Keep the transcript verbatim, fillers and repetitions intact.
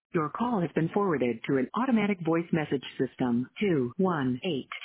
Your call has been forwarded to an automatic voice message system. two one eight